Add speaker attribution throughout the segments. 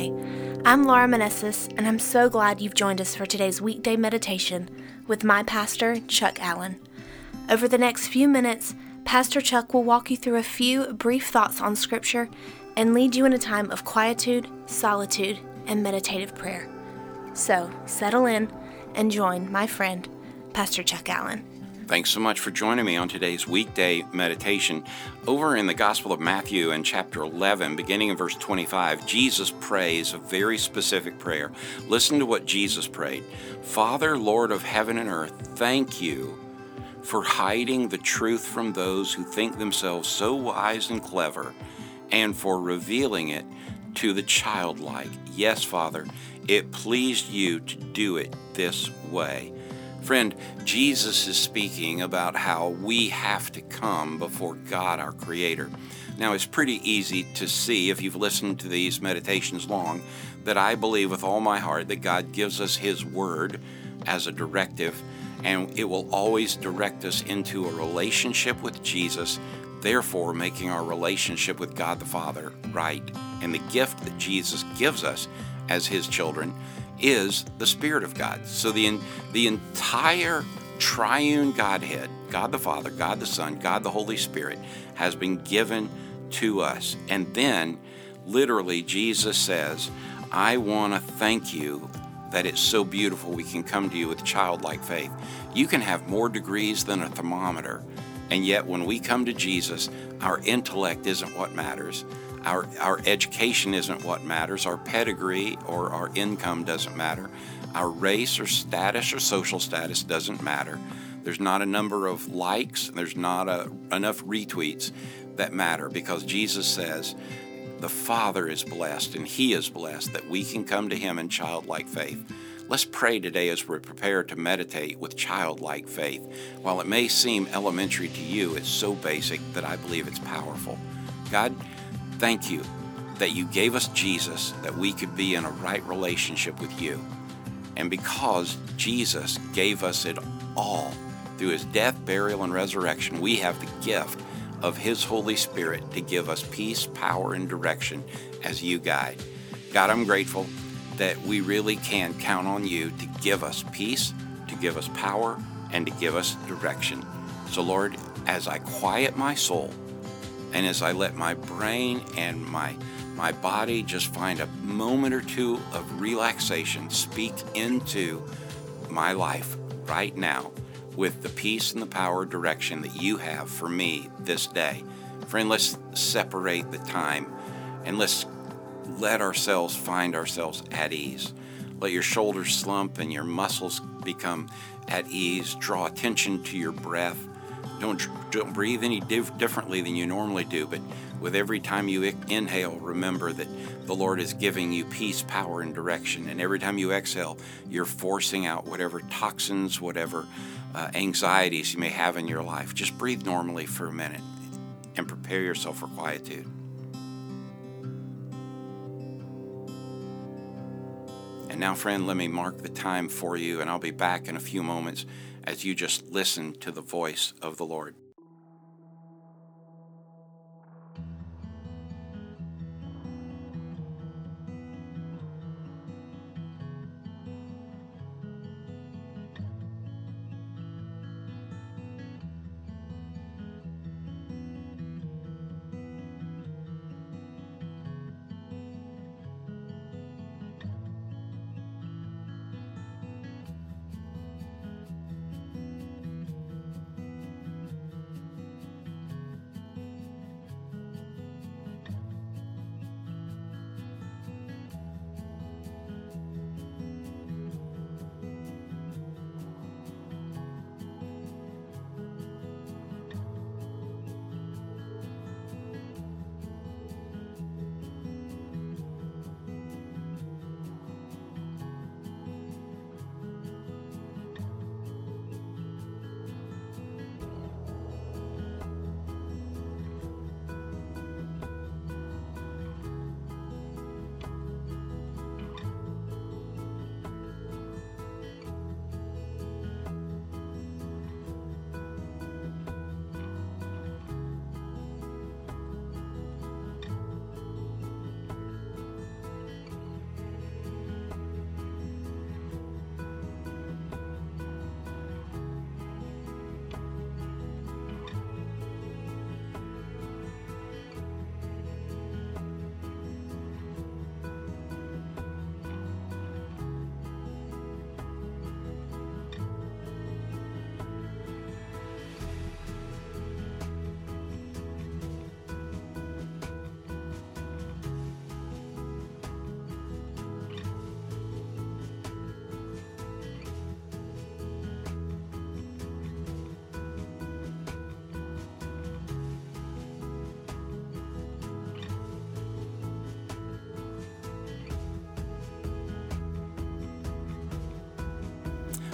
Speaker 1: Hi, I'm Laura Manessis, and I'm so glad you've joined us for today's weekday meditation with my pastor, Chuck Allen. Over the next few minutes, Pastor Chuck will walk you through a few brief thoughts on Scripture and lead you in a time of quietude, solitude, and meditative prayer. So, settle in and join my friend, Pastor Chuck Allen.
Speaker 2: Thanks so much for joining me on today's weekday meditation. Over in the Gospel of Matthew in chapter 11, beginning in verse 25, Jesus prays a very specific prayer. Listen to what Jesus prayed. Father, Lord of heaven and earth, thank you for hiding the truth from those who think themselves so wise and clever, and for revealing it to the childlike. Yes, Father, it pleased you to do it this way. Friend, Jesus is speaking about how we have to come before God, our Creator. Now, it's pretty easy to see, if you've listened to these meditations long, that I believe with all my heart that God gives us His Word as a directive, and it will always direct us into a relationship with Jesus, therefore making our relationship with God the Father right. And the gift that Jesus gives us as His children is the Spirit of God. So the entire triune Godhead, God the Father, God the Son, God the Holy Spirit, has been given to us. And then, literally, Jesus says, I want to thank you that it's so beautiful we can come to you with childlike faith. You can have more degrees than a thermometer, and yet when we come to Jesus, our intellect isn't what matters. Our education isn't what matters. Our pedigree or our income doesn't matter. Our race or status or social status doesn't matter. There's not a number of likes. There's not enough retweets that matter, because Jesus says the Father is blessed and He is blessed that we can come to Him in childlike faith. Let's pray today as we prepare to meditate with childlike faith. While it may seem elementary to you, it's so basic that I believe it's powerful. God, thank you that you gave us Jesus, that we could be in a right relationship with you. And because Jesus gave us it all through His death, burial, and resurrection, we have the gift of His Holy Spirit to give us peace, power, and direction as you guide. God, I'm grateful that we really can count on you to give us peace, to give us power, and to give us direction. So Lord, as I quiet my soul, and as I let my brain and my body just find a moment or two of relaxation, speak into my life right now with the peace and the power direction that you have for me this day. Friend, let's separate the time and let's let ourselves find ourselves at ease. Let your shoulders slump and your muscles become at ease. Draw attention to your breath. Don't breathe any differently than you normally do, but with every time you inhale, remember that the Lord is giving you peace, power, and direction. And every time you exhale, you're forcing out whatever toxins, whatever anxieties you may have in your life. Just breathe normally for a minute and prepare yourself for quietude. And now, friend, let me mark the time for you, and I'll be back in a few moments as you just listen to the voice of the Lord.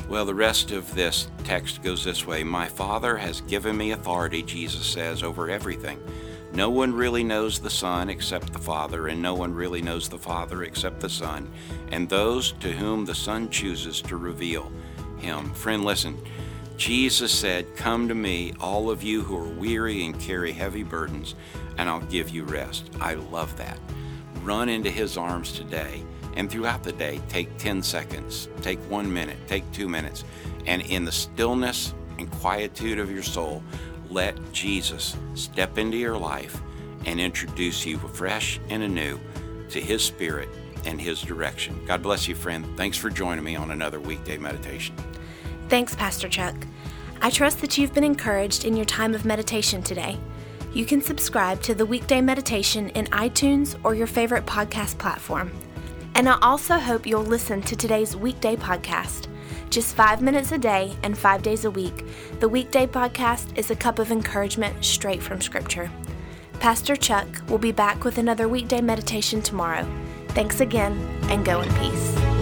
Speaker 2: Well, the rest of this text goes this way. My Father has given me authority, Jesus says, over everything. No one really knows the Son except the Father, and no one really knows the Father except the Son, and those to whom the Son chooses to reveal him. Friend, listen. Jesus said, "Come to me, all of you who are weary and carry heavy burdens, and I'll give you rest." I love that. Run into his arms today, and throughout the day, take 10 seconds, take 1 minute, take 2 minutes, and in the stillness and quietude of your soul, let Jesus step into your life and introduce you afresh and anew to his Spirit and his direction. God bless you, friend. Thanks for joining me on another weekday meditation.
Speaker 1: Thanks, Pastor Chuck. I trust that you've been encouraged in your time of meditation today. You can subscribe to the Weekday Meditation in iTunes or your favorite podcast platform. And I also hope you'll listen to today's weekday podcast. Just 5 minutes a day and 5 days a week, the Weekday Podcast is a cup of encouragement straight from Scripture. Pastor Chuck will be back with another weekday meditation tomorrow. Thanks again, and go in peace.